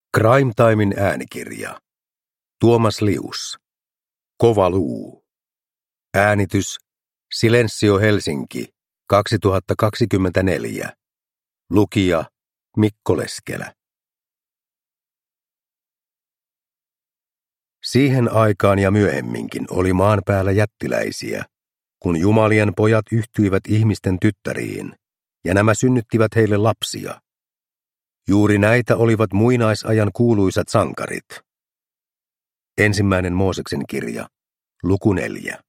Crime Timen äänikirja. Tuomas Lius. Kova luu. Äänitys Silensio Helsinki 2024. Lukija Mikko Leskelä. Siihen aikaan ja myöhemminkin oli maan päällä jättiläisiä, kun jumalien pojat yhtyivät ihmisten tyttäriin, ja nämä synnyttivät heille lapsia. Juuri näitä olivat muinaisajan kuuluisat sankarit. Ensimmäinen Mooseksen kirja, luku 4.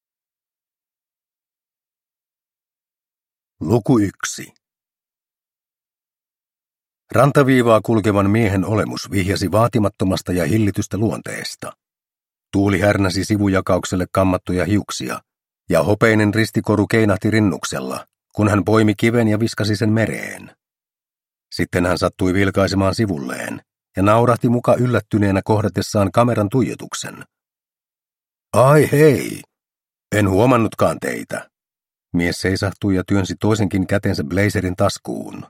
Luku 1. Rantaviivaa kulkevan miehen olemus vihjasi vaatimattomasta ja hillitystä luonteesta. Tuuli härnäsi sivujakaukselle kammattuja hiuksia, ja hopeinen ristikoru keinahti rinnuksella, kun hän poimi kiven ja viskasi sen mereen. Sitten hän sattui vilkaisemaan sivulleen ja naurahti muka yllättyneenä kohdatessaan kameran tuijotuksen. Ai hei, en huomannutkaan teitä. Mies seisahtui ja työnsi toisenkin kätensä blazerin taskuun.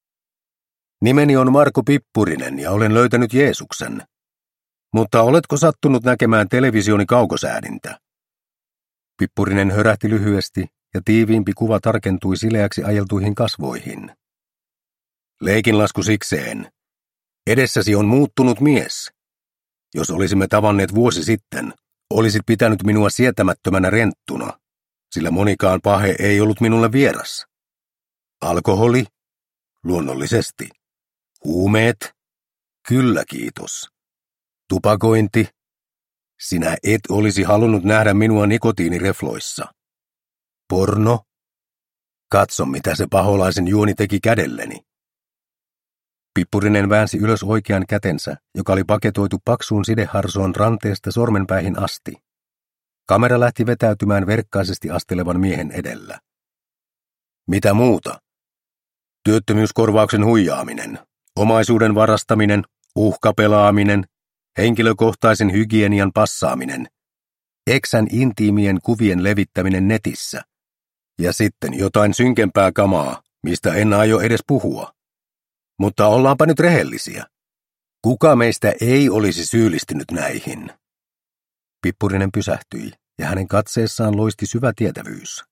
Nimeni on Marko Pippurinen ja olen löytänyt Jeesuksen. Mutta oletko sattunut näkemään televisioni kaukosäädintä? Pippurinen hörähti lyhyesti ja tiiviimpi kuva tarkentui sileäksi ajeltuihin kasvoihin. Leikinlasku sikseen. Edessäsi on muuttunut mies. Jos olisimme tavanneet vuosi sitten, olisit pitänyt minua sietämättömänä renttuna, sillä monikaan pahe ei ollut minulle vieras. Alkoholi? Luonnollisesti. Huumeet? Kyllä, kiitos. Tupakointi? Sinä et olisi halunnut nähdä minua nikotiinirefloissa. Porno? Katso, mitä se paholaisen juoni teki kädelleni. Pippurinen väänsi ylös oikean kätensä, joka oli paketoitu paksuun sideharsoon ranteesta sormenpäihin asti. Kamera lähti vetäytymään verkkaisesti astelevan miehen edellä. Mitä muuta? Työttömyyskorvauksen huijaaminen, omaisuuden varastaminen, uhkapelaaminen, henkilökohtaisen hygienian passaaminen, eksän intiimien kuvien levittäminen netissä ja sitten jotain synkempää kamaa, mistä en aio edes puhua. Mutta ollaanpa nyt rehellisiä. Kuka meistä ei olisi syyllistynyt näihin? Pippurinen pysähtyi, ja hänen katseessaan loisti syvä tietävyys.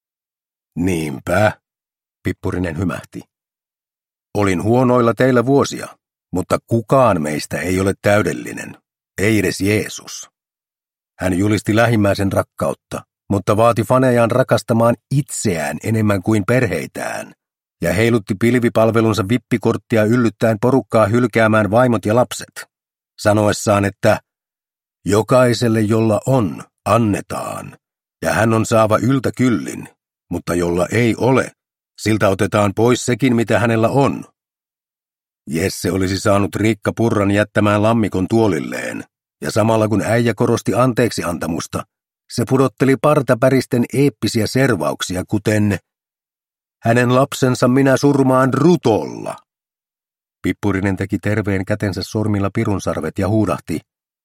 Niinpä, Pippurinen hymähti. Olin huonoilla teillä vuosia, mutta kukaan meistä ei ole täydellinen, ei edes Jeesus. Hän julisti lähimmäisen rakkautta, mutta vaati fanejaan rakastamaan itseään enemmän kuin perheitään, ja heilutti pilvipalvelunsa vippikorttia yllyttäen porukkaa hylkäämään vaimot ja lapset, sanoessaan, että jokaiselle, jolla on, annetaan, ja hän on saava yltäkyllin, mutta jolla ei ole, siltä otetaan pois sekin, mitä hänellä on. Jesse olisi saanut Riikka Purran jättämään lammikon tuolilleen, ja samalla kun äijä korosti anteeksiantamusta, se pudotteli partapäristen eeppisiä servauksia, kuten hänen lapsensa minä surmaan rutolla. Pippurinen teki terveen kätensä sormilla pirunsarvet ja huudahti,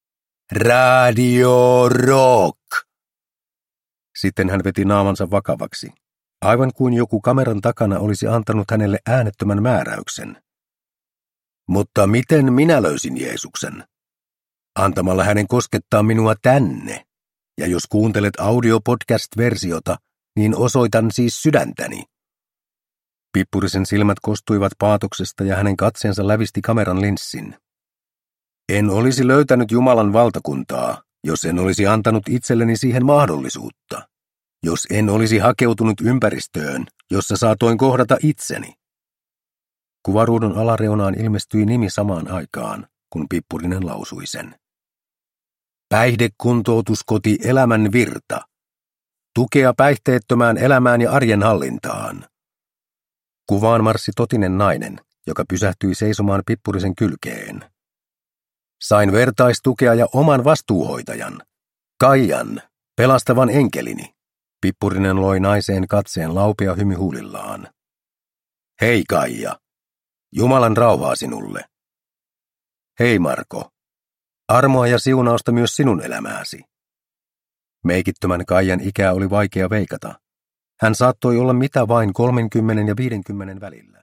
Radio Rock! Sitten hän veti naamansa vakavaksi, aivan kuin joku kameran takana olisi antanut hänelle äänettömän määräyksen. Mutta miten minä löysin Jeesuksen? Antamalla hänen koskettaa minua tänne, ja jos kuuntelet audiopodcast-versiota, niin osoitan siis sydäntäni. Pippurisen silmät kostuivat paatoksesta ja hänen katseensa lävisti kameran linssin. En olisi löytänyt Jumalan valtakuntaa, jos en olisi antanut itselleni siihen mahdollisuutta. Jos en olisi hakeutunut ympäristöön, jossa saatoin kohdata itseni. Kuvaruudun alareunaan ilmestyi nimi samaan aikaan, kun Pippurinen lausui sen. Päihdekuntoutuskoti Elämän virta. Tukea päihteettömään elämään ja arjen hallintaan. Kuvaan marssi totinen nainen, joka pysähtyi seisomaan Pippurisen kylkeen. Sain vertaistukea ja oman vastuuhoitajan, Kaijan, pelastavan enkelini. Pippurinen loi naiseen katseen laupea hymy huulillaan. Hei Kaija, Jumalan rauhaa sinulle. Hei Marko, armoa ja siunausta myös sinun elämääsi. Meikittömän Kaijan ikää oli vaikea veikata. Hän saattoi olla mitä vain 30 ja 50 välillä.